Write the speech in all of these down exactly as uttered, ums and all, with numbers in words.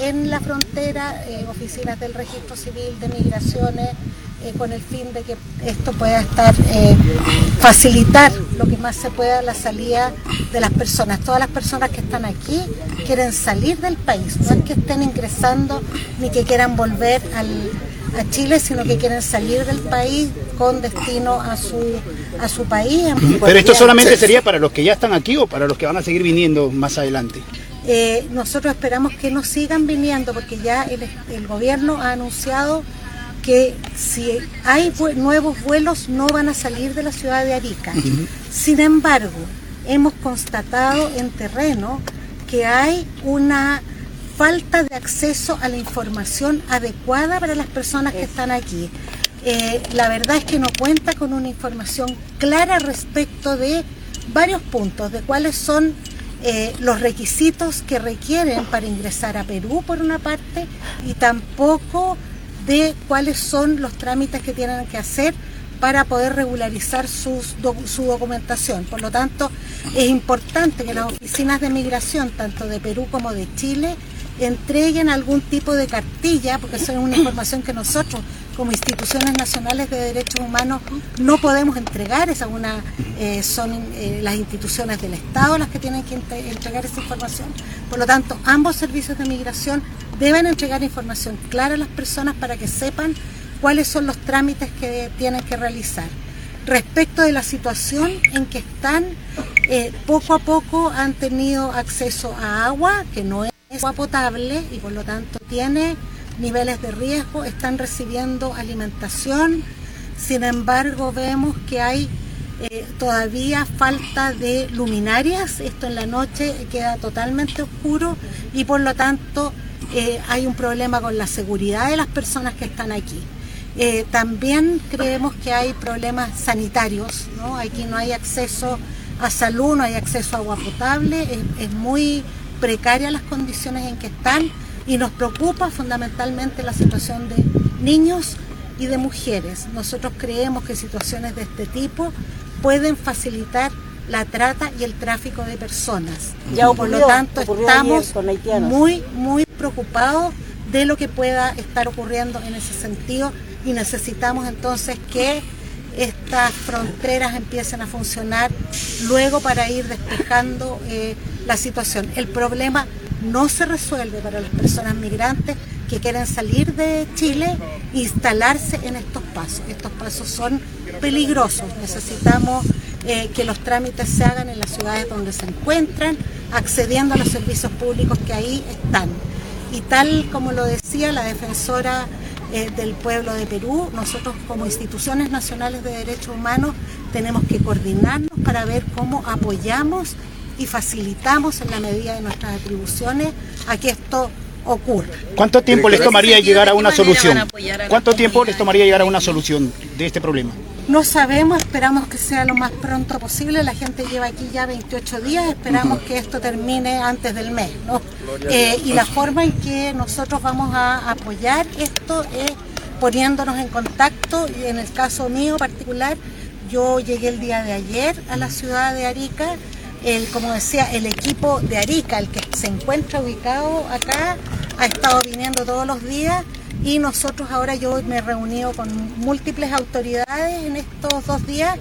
en la frontera, eh, oficinas del registro civil de migraciones, eh, con el fin de que esto pueda estar, eh, facilitar lo que más se pueda la salida de las personas. Todas las personas que están aquí quieren salir del país, no es que estén ingresando ni que quieran volver al, a Chile, sino que quieren salir del país con destino a su, a su país. Pero esto solamente sería para los que ya están aquí o para los que van a seguir viniendo más adelante. Eh, nosotros esperamos que no sigan viniendo, porque ya el, el gobierno ha anunciado que si hay nuevos vuelos no van a salir de la ciudad de Arica. Uh-huh. Sin embargo, hemos constatado en terreno que hay una falta de acceso a la información adecuada para las personas que están aquí. Eh, la verdad es que no cuenta con una información clara respecto de varios puntos, de cuáles son eh, los requisitos que requieren para ingresar a Perú, por una parte, y tampoco de cuáles son los trámites que tienen que hacer para poder regularizar sus, do, su documentación. Por lo tanto, es importante que las oficinas de migración, tanto de Perú como de Chile, entreguen algún tipo de cartilla, porque eso es una información que nosotros, como instituciones nacionales de derechos humanos, no podemos entregar. Esa una, eh, son eh, las instituciones del Estado las que tienen que entregar esa información. Por lo tanto, ambos servicios de migración deben entregar información clara a las personas para que sepan cuáles son los trámites que tienen que realizar. Respecto de la situación en que están, eh, poco a poco han tenido acceso a agua, que no es agua potable y por lo tanto tiene niveles de riesgo, están recibiendo alimentación. Sin embargo, vemos que hay eh, todavía falta de luminarias. Esto en la noche queda totalmente oscuro y por lo tanto eh, hay un problema con la seguridad de las personas que están aquí. Eh, también creemos que hay problemas sanitarios, ¿no? Aquí no hay acceso a salud, no hay acceso a agua potable, es, es muy precaria las condiciones en que están y nos preocupa fundamentalmente la situación de niños y de mujeres. Nosotros creemos que situaciones de este tipo pueden facilitar la trata y el tráfico de personas. Ya ocurrió, por lo tanto, estamos muy, muy preocupados de lo que pueda estar ocurriendo en ese sentido y necesitamos entonces que estas fronteras empiecen a funcionar luego para ir despejando eh, la situación. El problema no se resuelve para las personas migrantes que quieren salir de Chile e instalarse en estos pasos. Estos pasos son peligrosos. Necesitamos eh, que los trámites se hagan en las ciudades donde se encuentran, accediendo a los servicios públicos que ahí están. Y tal como lo decía la defensora eh, del pueblo de Perú, nosotros como instituciones nacionales de derechos humanos tenemos que coordinarnos para ver cómo apoyamos y facilitamos en la medida de nuestras atribuciones a que esto ocurra. ¿Cuánto tiempo les tomaría llegar a una solución? ¿Cuánto tiempo les tomaría llegar a una solución de este problema? No sabemos, esperamos que sea lo más pronto posible. La gente lleva aquí ya veintiocho días, esperamos uh-huh. que esto termine antes del mes, ¿no? Eh, y la forma en que nosotros vamos a apoyar esto es poniéndonos en contacto. Y en el caso mío particular, yo llegué el día de ayer a la ciudad de Arica. El, como decía, el equipo de Arica, el que se encuentra ubicado acá, ha estado viniendo todos los días y nosotros ahora yo me he reunido con múltiples autoridades en estos dos días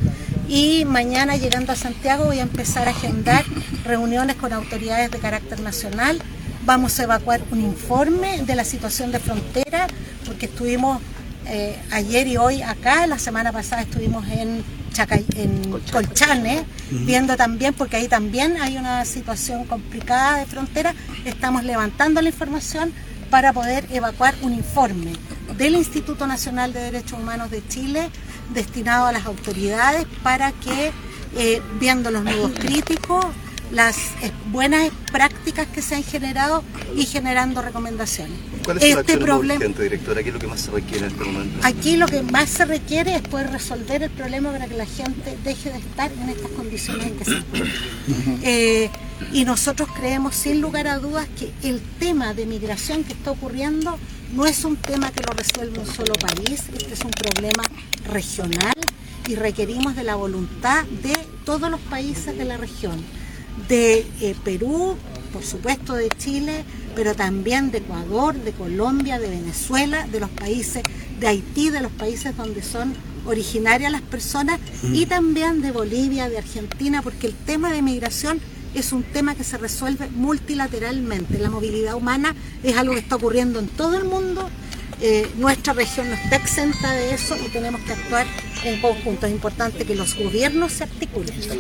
y mañana llegando a Santiago voy a empezar a agendar reuniones con autoridades de carácter nacional. Vamos a evacuar un informe de la situación de frontera porque estuvimos eh, ayer y hoy acá, la semana pasada estuvimos en Chacay, en Colchane, uh-huh. viendo también, porque ahí también hay una situación complicada de frontera. Estamos levantando la información para poder evacuar un informe del Instituto Nacional de Derechos Humanos de Chile destinado a las autoridades para que, eh, viendo los nudos críticos, las eh, buenas prácticas que se han generado y generando recomendaciones. ¿Cuál es este problema, urgente, directora? ¿Qué es lo que más se requiere en este momento? Aquí lo que más se requiere es poder resolver el problema para que la gente deje de estar en estas condiciones en que se encuentra. Eh, y nosotros creemos sin lugar a dudas que el tema de migración que está ocurriendo no es un tema que lo resuelve un solo país, este es un problema regional y requerimos de la voluntad de todos los países de la región, de eh, Perú, por supuesto de Chile, pero también de Ecuador, de Colombia, de Venezuela, de los países de Haití, de los países donde son originarias las personas, mm. y también de Bolivia, de Argentina, porque el tema de migración es un tema que se resuelve multilateralmente. La movilidad humana es algo que está ocurriendo en todo el mundo. Eh, nuestra región no está exenta de eso y tenemos que actuar en conjunto. Es importante que los gobiernos se articulen.